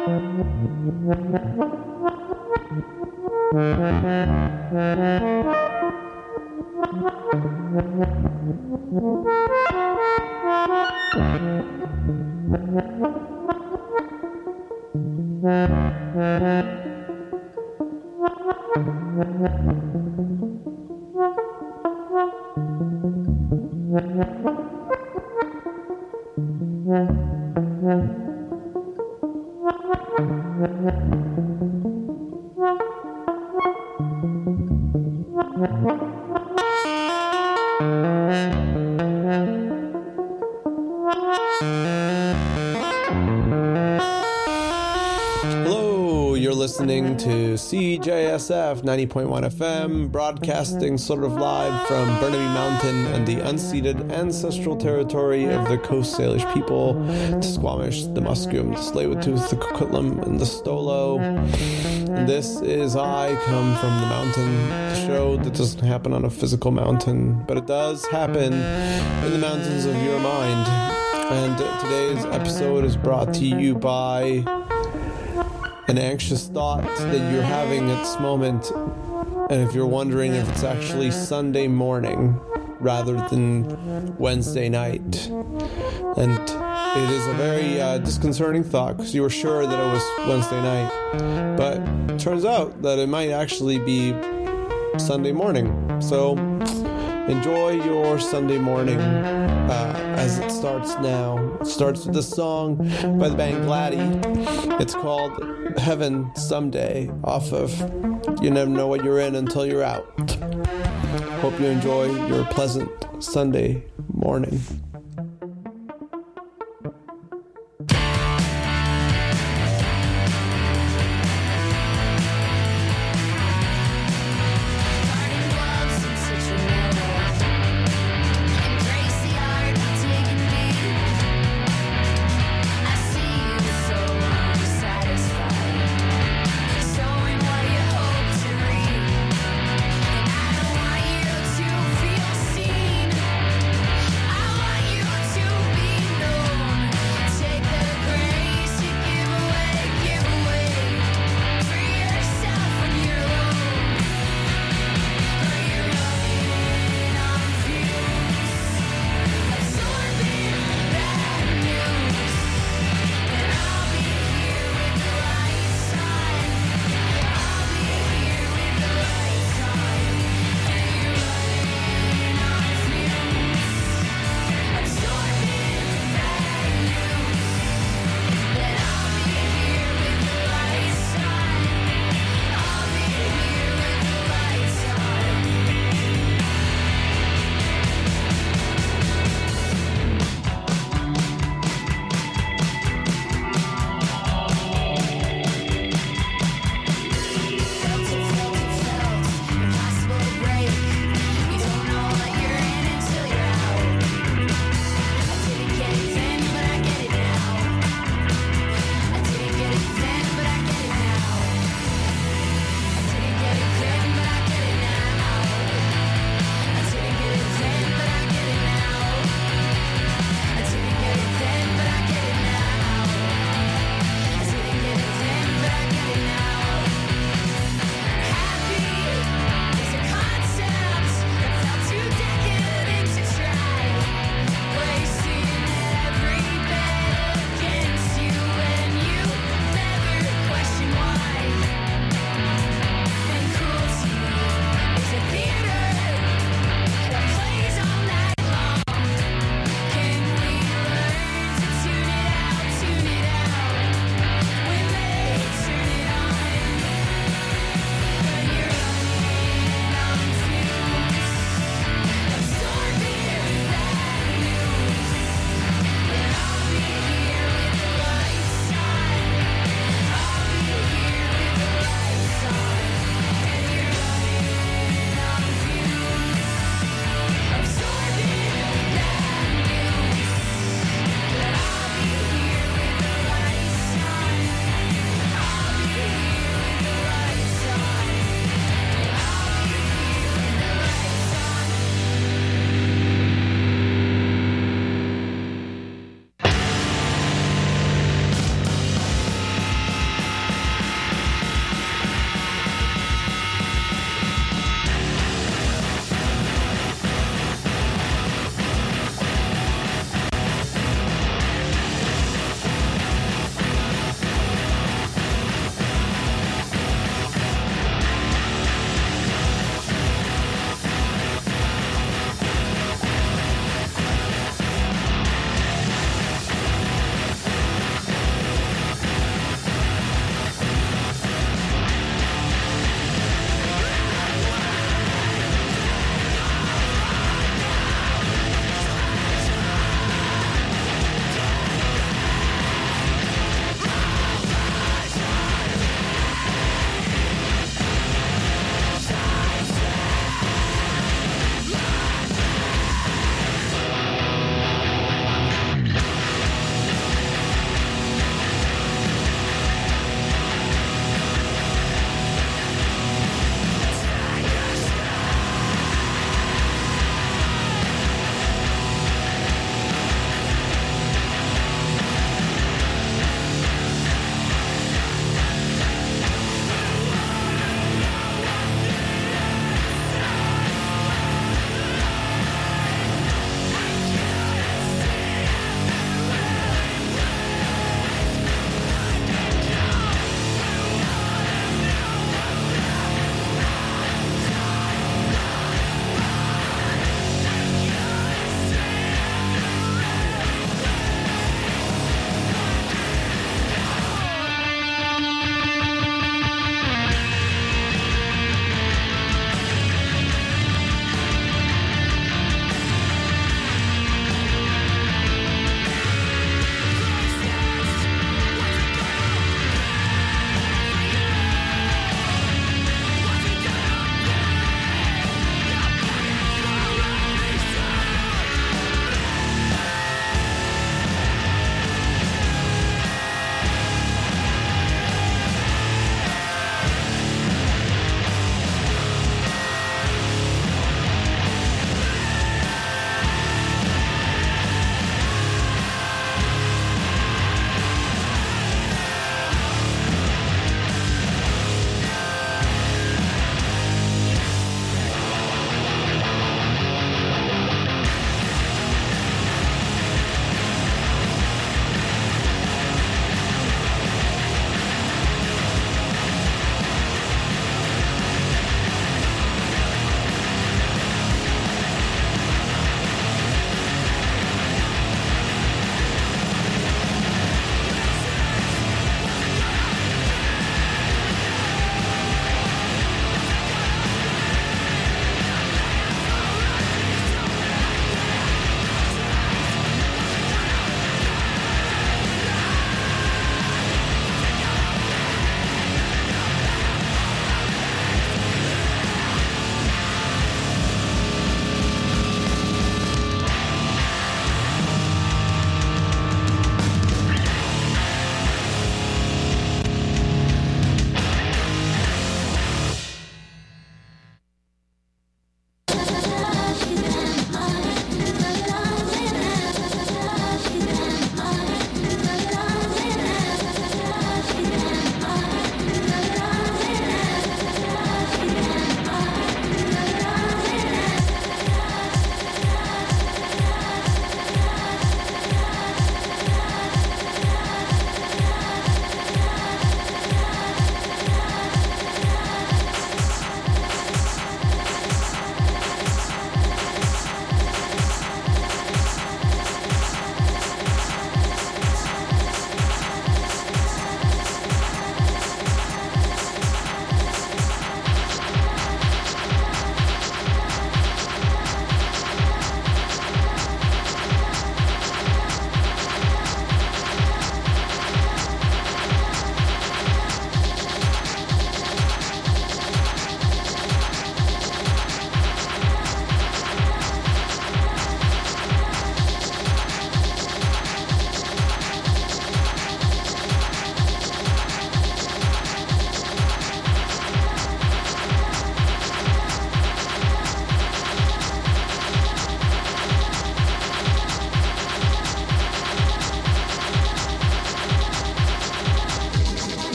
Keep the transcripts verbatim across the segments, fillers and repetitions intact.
Hello, you're listening to C J S F ninety point one F M, broadcasting sort of live from Burnaby Mountain and the unceded ancestral territory of the Coast Salish people, the Squamish, the Musqueam, the Tsleil-Waututh, the Coquitlam, and the Stolo. And this is I Come From the Mountain, the show that doesn't happen on a physical mountain, but it does happen in the mountains of your mind. And today's episode is brought to you by an anxious thought that you're having at this moment, and if you're wondering if it's actually Sunday morning rather than Wednesday night. And it is a very uh, disconcerting thought, because you were sure that it was Wednesday night, but it turns out that it might actually be Sunday morning. So enjoy your Sunday morning uh, as it starts now. It starts with a song by the band Gladdy. It's called Heaven Someday, off of You Never Know What You're In Until You're Out. Hope you enjoy your pleasant Sunday morning. I want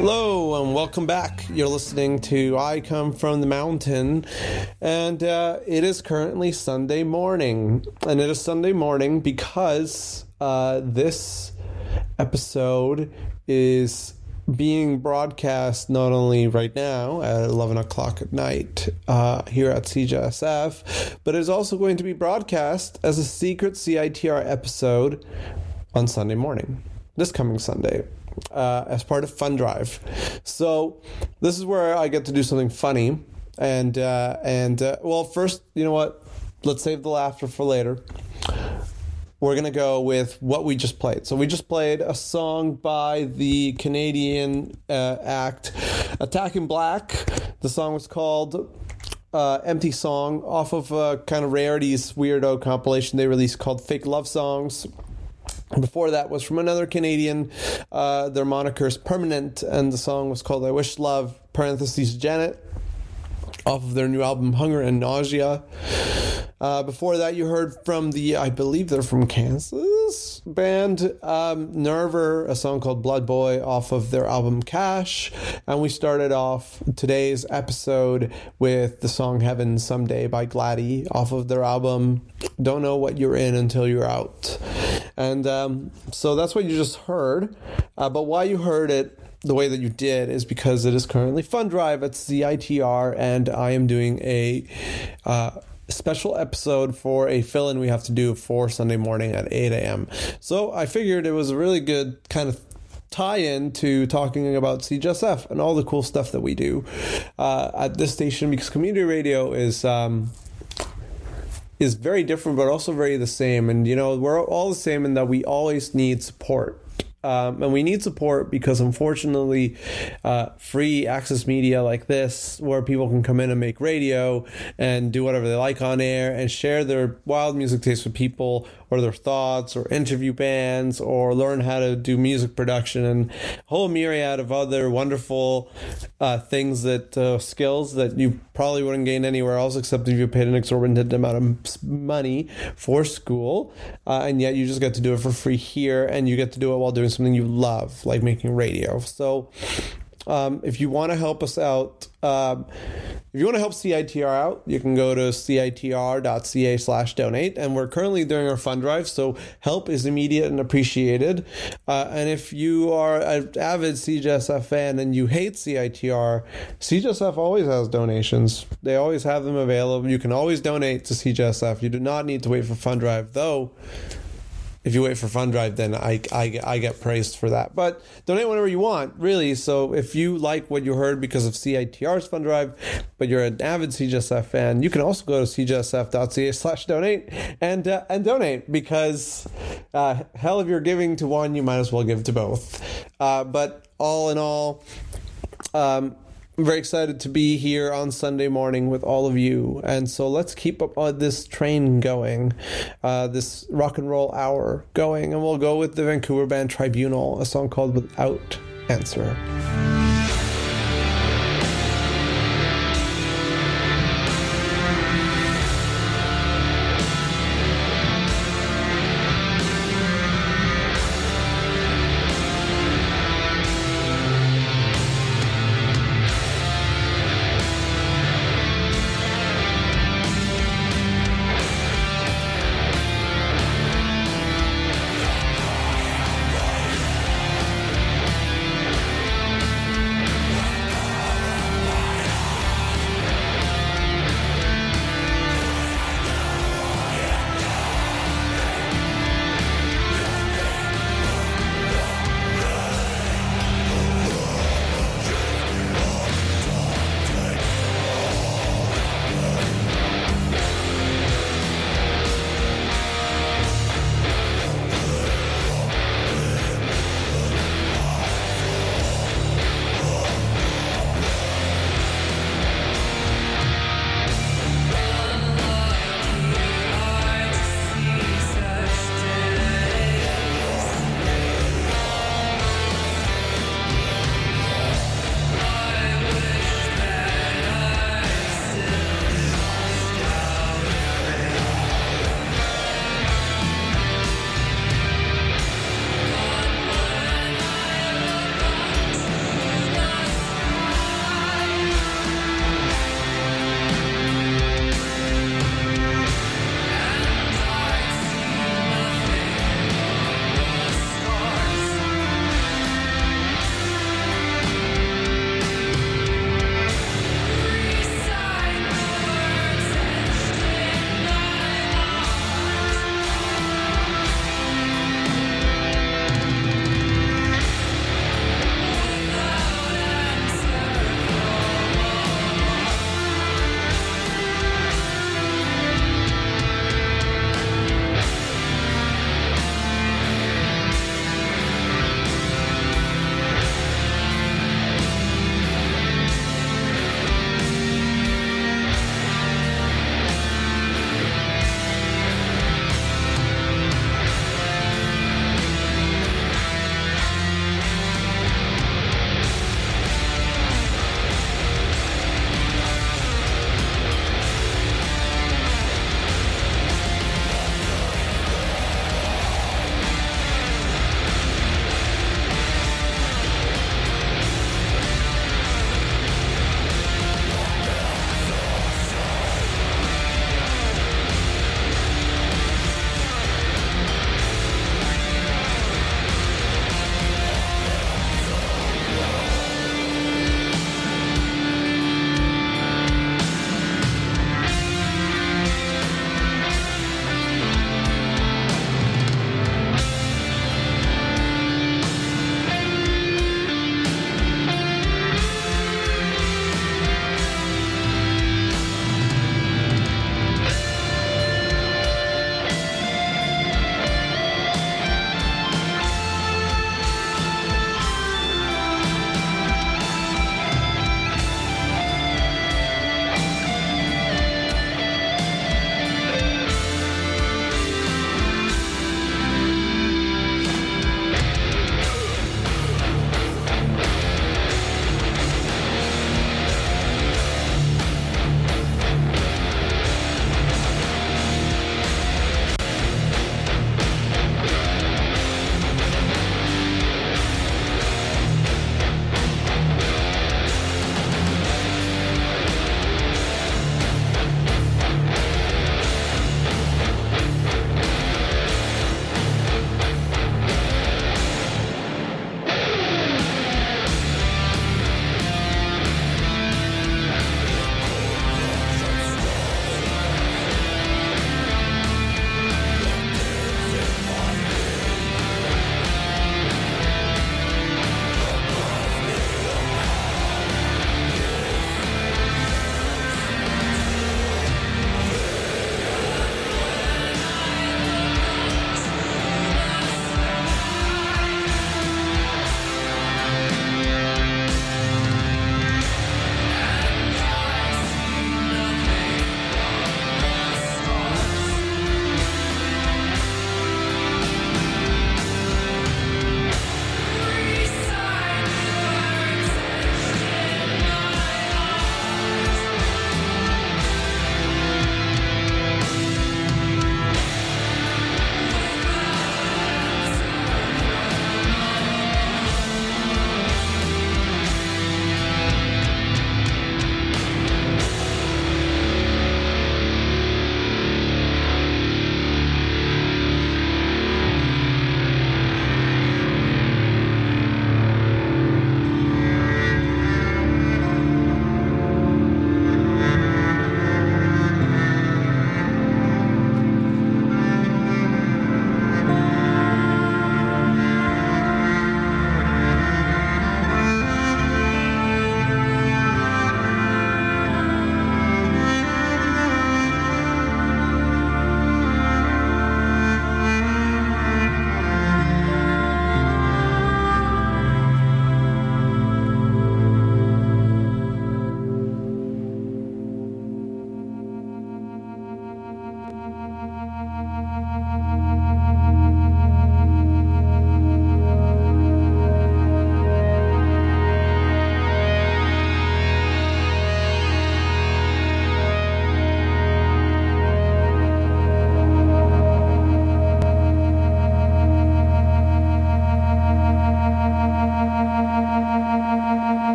Hello and welcome back. You're listening to I Come From the Mountain, and uh, it is currently Sunday morning. And it is Sunday morning because uh, this episode is being broadcast not only right now at eleven o'clock at night uh, here at C J S F, but it is also going to be broadcast as a secret C I T R episode on Sunday morning, this coming Sunday. Uh, as part of Fun Drive. So this is where I get to do something funny. And, uh, and uh, well, first, you know what? Let's save the laughter for later. We're going to go with what we just played. So we just played a song by the Canadian uh, act Attacking Black. The song was called uh, Empty Song, off of a kind of Rarities weirdo compilation they released called Fake Love Songs. Before that was from another Canadian. Uh, their moniker is Permanent, and the song was called I Wish Love, parentheses, Janet, off of their new album Hunger and Nausea. Uh, before that, you heard from the, I believe they're from Kansas, band um, Nerver, a song called Blood Boy off of their album Cash. And we started off today's episode with the song Heaven Someday by Gladdy off of their album Don't Know What You're In Until You're Out. And um, so that's what you just heard. Uh, but why you heard it the way that you did is because it is currently Fun Drive at C I T R, and I am doing a uh, special episode for a fill-in we have to do for Sunday morning at eight a.m. So I figured it was a really good kind of tie-in to talking about C J S F and all the cool stuff that we do uh, at this station, because community radio is um, is very different, but also very the same. And, you know, we're all the same in that we always need support. Um, and we need support because, unfortunately, uh, free access media like this, where people can come in and make radio and do whatever they like on air and share their wild music tastes with people, or their thoughts, or interview bands, or learn how to do music production, and a whole myriad of other wonderful uh, things that uh, skills that you probably wouldn't gain anywhere else except if you paid an exorbitant amount of money for school, uh, and yet you just get to do it for free here, and you get to do it while doing something you love, like making radio. So um, if you want to help us out, um, if you want to help C I T R out, you can go to citr.ca slash donate, and we're currently doing our fund drive, so help is immediate and appreciated. Uh, and if you are an avid C J S F fan and you hate C I T R, C J S F always has donations. They always have them available. You can always donate to C J S F. You do not need to wait for fund drive, though. If you wait for Fun Drive, then I, I, I get praised for that. But donate whenever you want, really. So if you like what you heard because of C I T R's Fun Drive, but you're an avid C J S F fan, you can also go to cjsf.ca slash donate and uh, and donate, because uh, hell, if you're giving to one, you might as well give to both. Uh, but all in all, um, I'm very excited to be here on Sunday morning with all of you, and so let's keep up on this train going, uh, this rock and roll hour going, and we'll go with the Vancouver band Tribunal, a song called Without Answer.